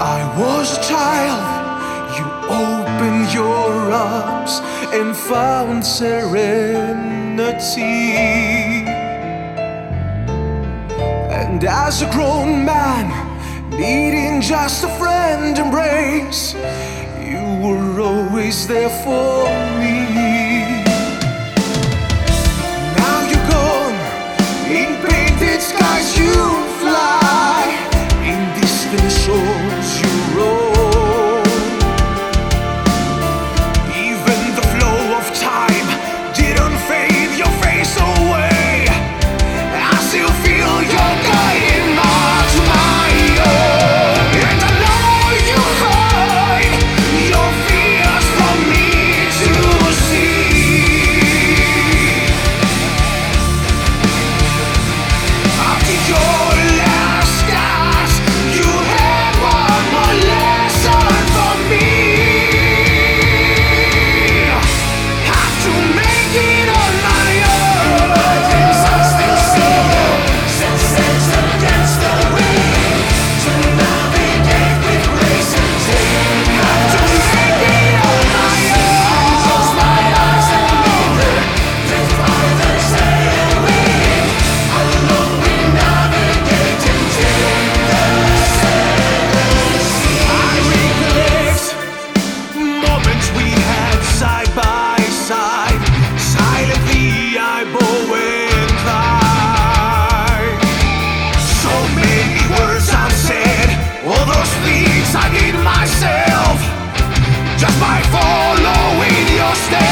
I was a child, you opened your arms and found serenity. And as a grown man, needing just a friend embrace, you were always there for me. Now you're gone, in painted skies you fly, in distant shores you roam. Even the flow of time didn't fade your face away. I still feel your guiding mark to my own. And I know you hide your fears from me to see. After your last gasp, you had one more lesson for me. Have to make it on my own. I still see you, sunsets against the wind, to navigate with grace and take. Have to make it on my own. Close my eyes and linger, drift by the sail wind. Alone we navigate and take the sails. I recollect moments we had side by side. Silently I bow and cry. So many words unsaid, all those things I did myself, just by following your steps.